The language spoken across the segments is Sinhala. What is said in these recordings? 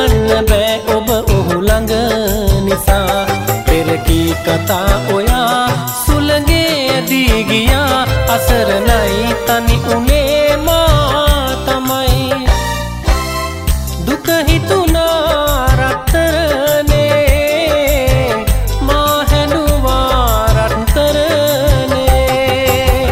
ගන්න බෑ ඔබ ඔහු ළඟ නිසා පෙර කී කතා ඔයා සුළඟේ ඇදී ගියා අසරණයි තනි උනේ මා තමයි දුක හිතුණා රත්තරනේ මා හැඬුවා රත්තරනේ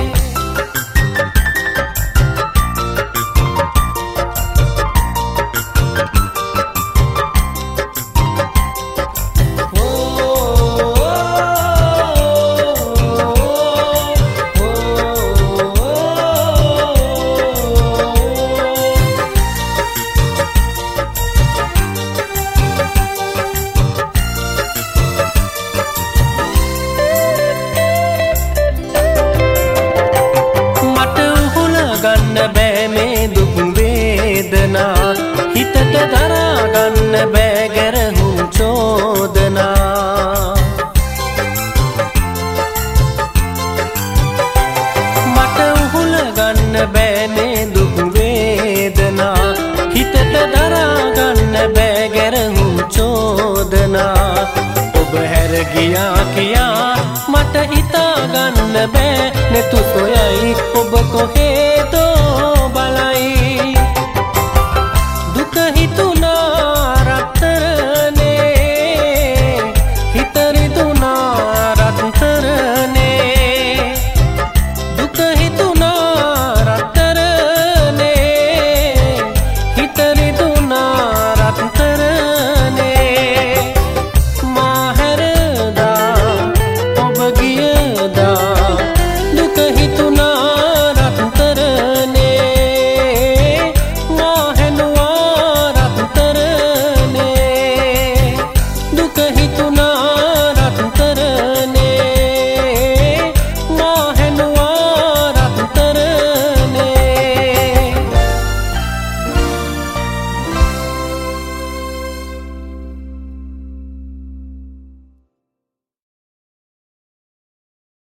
බෑ මේ දුක් වේදනා හිතට දරා ගන්න බෑ ගැරහුම් චෝදනා මට උහුල ගන්න බෑ මේ දුක් වේදනා හිතට දරා ගන්න බෑ ගැරහුම් චෝදනා ඔබ හැර ගියා කියා මට හිතා ගන්න බෑ නෙතු සොයයි ඔබ කොහේද බලයි දුක හිතුණා